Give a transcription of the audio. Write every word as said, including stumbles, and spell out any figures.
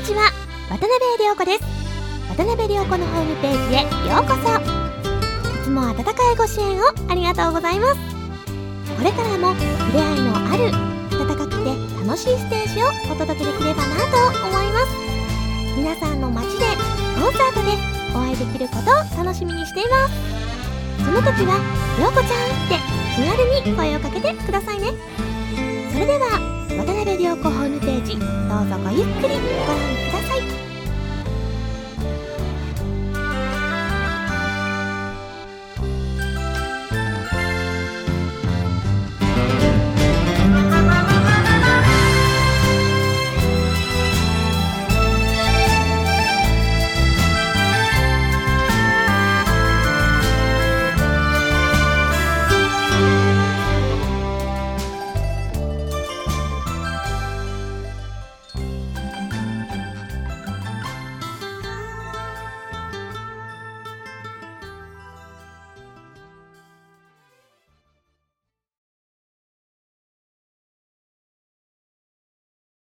ちは、渡辺涼子です。渡辺涼子のホームページへようこそ。いつも温かいご支援をありがとうございます。これからも触れ合いのある温かくて楽しいステージをお届けできればなと思います。皆さんの街でコンサートでお会いできることを楽しみにしています。その時は涼子ちゃんって気軽に声をかけてくださいね。それでは渡辺涼子ホームページ、どうぞごゆっくりご覧ください。